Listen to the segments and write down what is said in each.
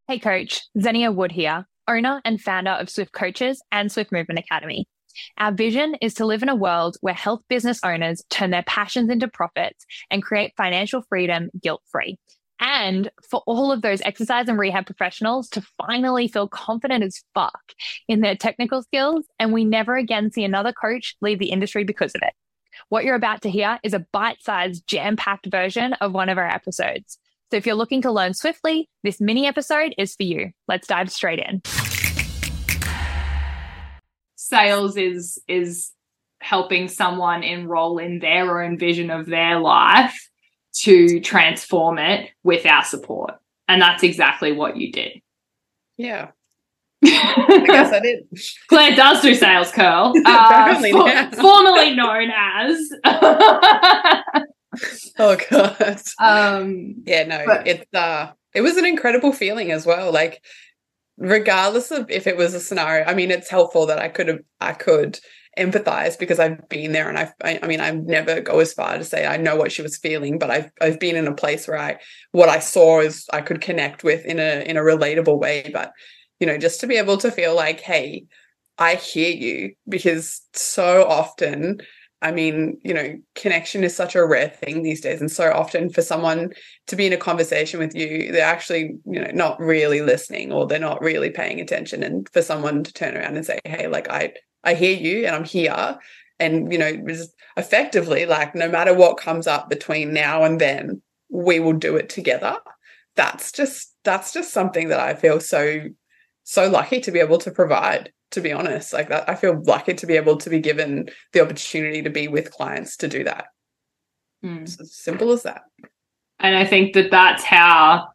Hey coach, Xenia Wood here, owner and founder of Swift Coaches and Swift Movement Academy. Our vision is to live in a world where health business owners turn their passions into profits and create financial freedom guilt-free. And for all of those exercise and rehab professionals to finally feel confident as fuck in their technical skills, and we never again see another coach leave the industry because of it. What you're about to hear is a bite-sized, jam-packed version of one of our episodes. So if you're looking to learn swiftly, this mini episode is for you. Let's dive straight in. Sales is helping someone enroll in their own vision of their life to transform it with our support. And that's exactly what you did. Yeah. I guess I did. Claire does do sales, Curl. Formerly known as. Oh God. It was an incredible feeling as well. Like, regardless of if it was a scenario, I mean, it's helpful that I could empathize because I've been there, and I never go as far to say I know what she was feeling, but I've been in a place where what I saw is I could connect with in a relatable way. But just to be able to feel like, hey, I hear you, because so often, connection is such a rare thing these days. And so often for someone to be in a conversation with you, they're actually, not really listening, or they're not really paying attention. And for someone to turn around and say, hey, like, I hear you and I'm here. And, just effectively, like, no matter what comes up between now and then, we will do it together. That's just something that I feel so lucky to be able to provide, to be honest. Like, that, I feel lucky to be able to be given the opportunity to be with clients to do that. It's as simple as that. And I think that that's how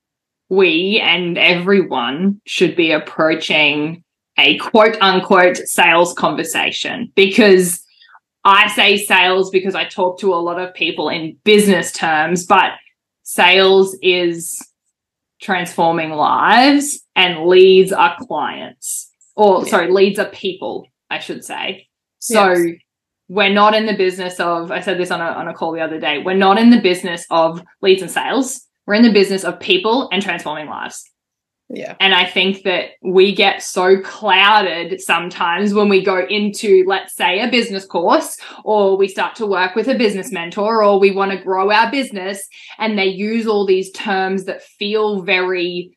we and everyone should be approaching a quote unquote sales conversation, because I say sales because I talk to a lot of people in business terms, but sales is transforming lives, and leads are clients, leads are people, I should say. So yes. We're not in the business of, I said this on a call the other day, we're not in the business of leads and sales. We're in the business of people and transforming lives. Yeah. And I think that we get so clouded sometimes when we go into, let's say, a business course, or we start to work with a business mentor, or we want to grow our business, and they use all these terms that feel very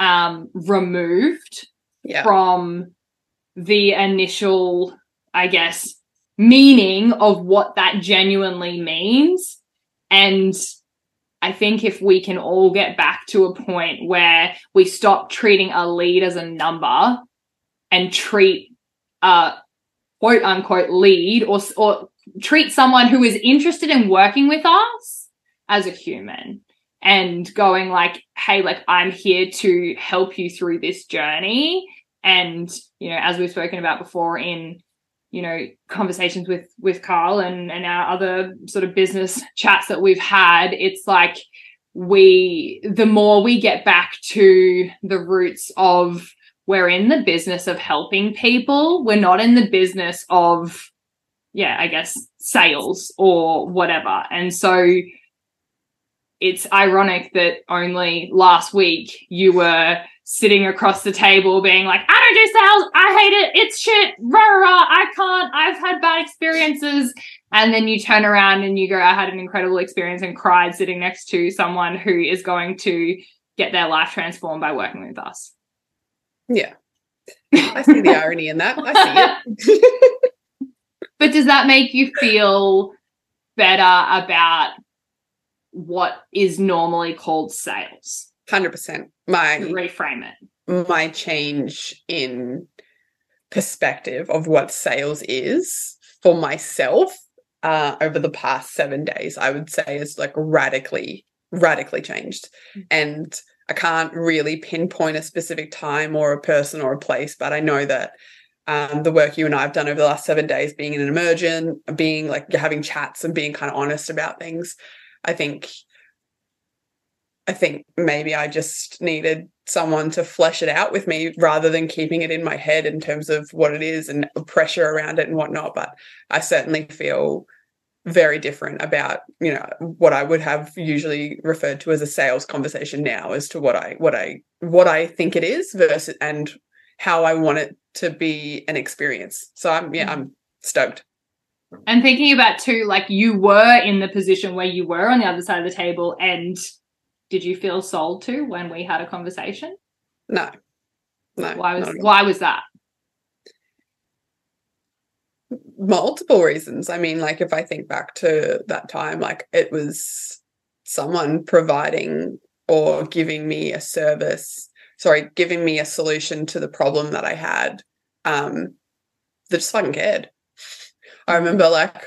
removed from the initial, I guess, meaning of what that genuinely means. And I think if we can all get back to a point where we stop treating a lead as a number and treat a quote unquote lead or treat someone who is interested in working with us as a human, and going like, hey, like, I'm here to help you through this journey. And, as we've spoken about before in, conversations with Carl and our other sort of business chats that we've had, it's like the more we get back to the roots of, we're in the business of helping people. We're not in the business of, I guess, sales or whatever. And so it's ironic that only last week you were sitting across the table being like, I don't do sales, I hate it, it's shit, rah, rah, I can't, I've had bad experiences. And then you turn around and you go, I had an incredible experience, and cried sitting next to someone who is going to get their life transformed by working with us. Yeah. I see the irony in that. I see it. But does that make you feel better about what is normally called sales? 100%. Reframe it. My change in perspective of what sales is for myself over the past 7 days, I would say, is like radically changed. And I can't really pinpoint a specific time or a person or a place, but I know that the work you and I have done over the last 7 days, being in an immersion, being like having chats and being kind of honest about things, I think maybe I just needed someone to flesh it out with me rather than keeping it in my head in terms of what it is and pressure around it and whatnot. But I certainly feel very different about, you know, what I would have usually referred to as a sales conversation now as to what I think it is versus and how I want it to be an experience. So I'm stoked. And thinking about too, like you were in the position where you were on the other side of the table, and did you feel sold to when we had a conversation? No. Why was that? Multiple reasons. I mean, like if I think back to that time, like it was someone providing or giving me a solution to the problem that I had, that just fucking cared. I remember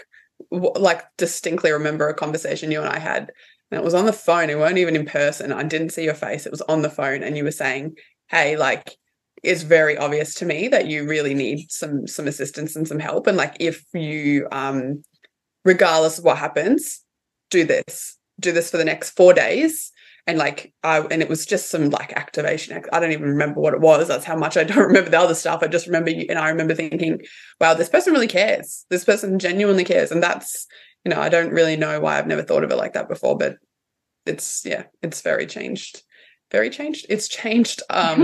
like distinctly remember a conversation you and I had, and it was on the phone. It weren't even in person. I didn't see your face. It was on the phone, and you were saying, hey, like, it's very obvious to me that you really need some assistance and some help. And like, if you, regardless of what happens, do this for the next 4 days. And like, and it was just some like activation. I don't even remember what it was. That's how much I don't remember the other stuff. I just remember you, and I remember thinking, wow, this person really cares. This person genuinely cares. And that's, you know, I don't really know why I've never thought of it like that before, but it's very changed. Very changed. It's changed a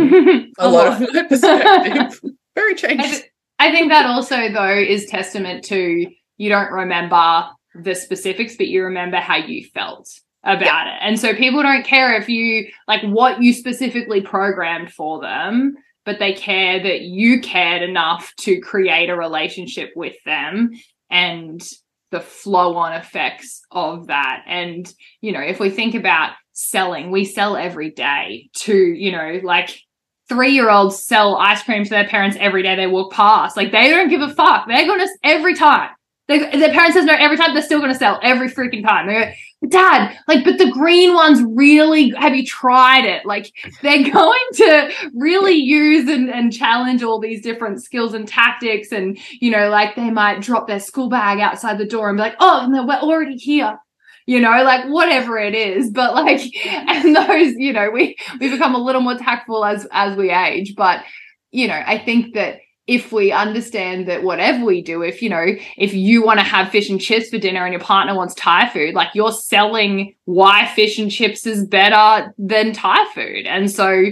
lot of my perspective. Very changed. I think that also, though, is testament to you don't remember the specifics, but you remember how you felt about it. And so people don't care if you, like, what you specifically programmed for them, but they care that you cared enough to create a relationship with them and the flow-on effects of that. And, you know, if we think about selling, we sell every day to, you know, like 3-year-olds sell ice cream to their parents every day they walk past. Like, they don't give a fuck. They're going to, every time. Their parents says no every time, they're still going to sell every freaking time. They're Dad, like, but the green ones really, have you tried it? Like, they're going to really use and challenge all these different skills and tactics. And, you know, like, they might drop their school bag outside the door and be like, oh, no, we're already here. You know, like, whatever it is. But like, and those, you know, we become a little more tactful as we age. But, you know, I think that if we understand that whatever we do, if, you know, if you want to have fish and chips for dinner and your partner wants Thai food, like, you're selling why fish and chips is better than Thai food. And so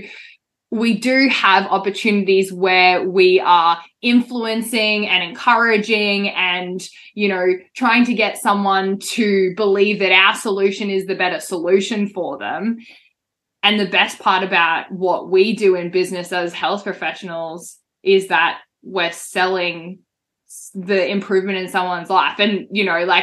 we do have opportunities where we are influencing and encouraging and, you know, trying to get someone to believe that our solution is the better solution for them. And the best part about what we do in business as health professionals is that we're selling the improvement in someone's life. And, you know, like,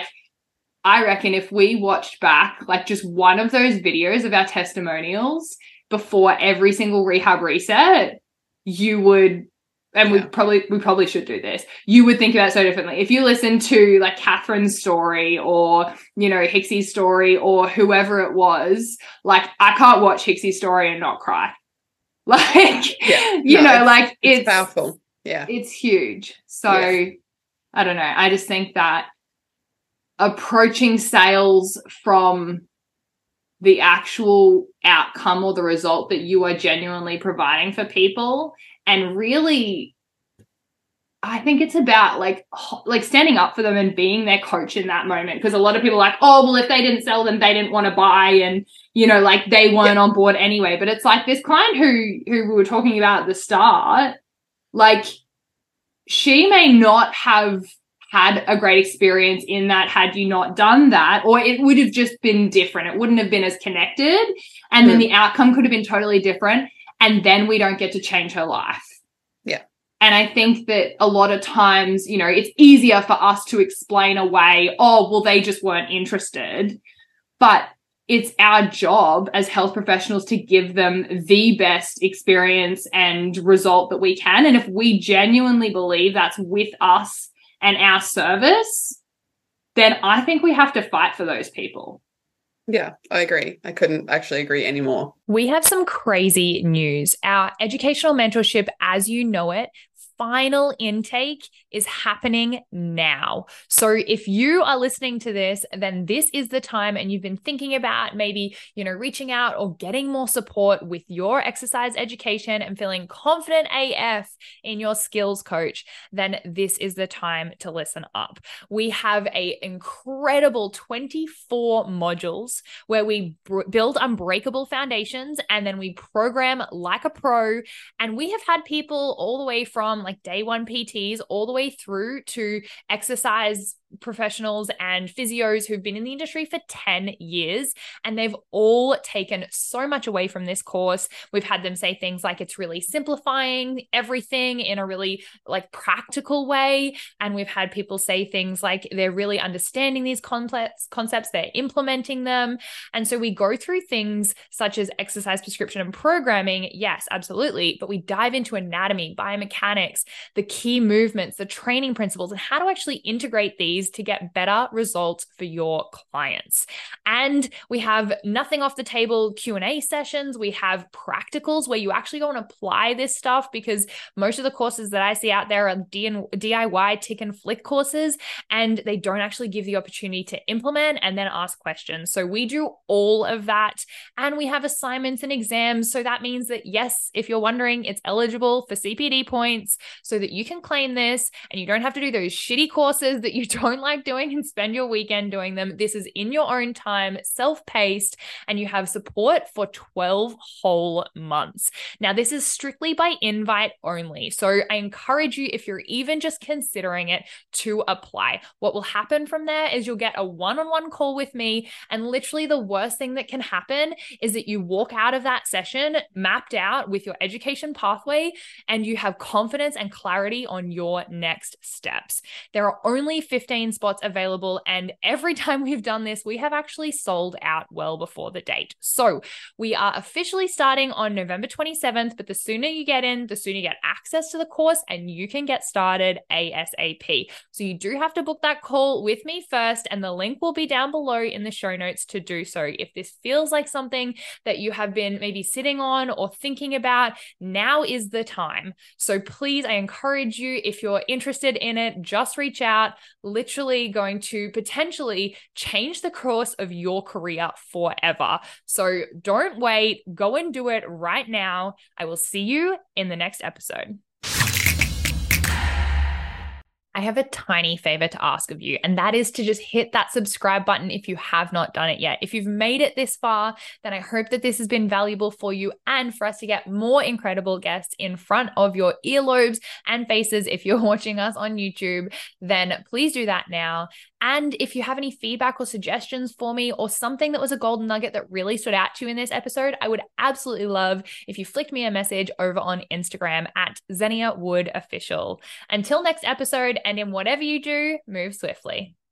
I reckon if we watched back, like, just one of those videos of our testimonials before every single rehab reset, you would, and we probably should do this, you would think about it so differently. If you listen to like Catherine's story or, you know, Hixie's story or whoever it was, like, I can't watch Hixie's story and not cry. Like, it's powerful. Yeah. It's huge. So I don't know. I just think that approaching sales from the actual outcome or the result that you are genuinely providing for people, and really, I think it's about like standing up for them and being their coach in that moment. Because a lot of people are like, oh, well, if they didn't sell them, they didn't want to buy, and, you know, like, they weren't on board anyway. But it's like this client who we were talking about at the start, like, she may not have had a great experience in that had you not done that, or it would have just been different. It wouldn't have been as connected, and then the outcome could have been totally different, and then we don't get to change her life. Yeah. And I think that a lot of times, you know, it's easier for us to explain away, oh, well, they just weren't interested. But it's our job as health professionals to give them the best experience and result that we can. And if we genuinely believe that's with us and our service, then I think we have to fight for those people. Yeah, I agree. I couldn't actually agree anymore. We have some crazy news. Our educational mentorship, as you know it, final intake is happening now. So if you are listening to this, then this is the time, and you've been thinking about maybe, reaching out or getting more support with your exercise education and feeling confident AF in your skills coach, then this is the time to listen up. We have an incredible 24 modules where we build unbreakable foundations, and then we program like a pro. And we have had people all the way from like day one PTs all the way through to exercise professionals and physios who've been in the industry for 10 years, and they've all taken so much away from this course. We've had them say things like it's really simplifying everything in a really like practical way, and we've had people say things like they're really understanding these complex concepts, they're implementing them. And so we go through things such as exercise prescription and programming, yes, absolutely, but we dive into anatomy, biomechanics, the key movements, the training principles, and how to actually integrate these to get better results for your clients. And we have nothing off the table Q&A sessions. We have practicals where you actually go and apply this stuff, because most of the courses that I see out there are DIY tick and flick courses, and they don't actually give the opportunity to implement and then ask questions. So we do all of that, and we have assignments and exams. So that means that, yes, if you're wondering, it's eligible for CPD points so that you can claim this and you don't have to do those shitty courses that you don't like doing and spend your weekend doing them. This is in your own time, self-paced, and you have support for 12 whole months. Now, this is strictly by invite only. So I encourage you, if you're even just considering it, to apply. What will happen from there is you'll get a one-on-one call with me, and literally the worst thing that can happen is that you walk out of that session mapped out with your education pathway, and you have confidence and clarity on your next steps. There are only 15 spots available, and every time we've done this, we have actually sold out well before the date. So we are officially starting on November 27th, but the sooner you get in, the sooner you get access to the course, and you can get started ASAP. So you do have to book that call with me first, and the link will be down below in the show notes to do so. If this feels like something that you have been maybe sitting on or thinking about, now is the time. So please, I encourage you, if you're interested in it, just reach out. Literally going to potentially change the course of your career forever. So don't wait, go and do it right now. I will see you in the next episode. I have a tiny favor to ask of you, and that is to just hit that subscribe button if you have not done it yet. If you've made it this far, then I hope that this has been valuable for you and for us to get more incredible guests in front of your earlobes and faces. If you're watching us on YouTube, then please do that now. And if you have any feedback or suggestions for me, or something that was a golden nugget that really stood out to you in this episode, I would absolutely love if you flicked me a message over on Instagram at Xenia Wood Official. Until next episode, and in whatever you do, move swiftly.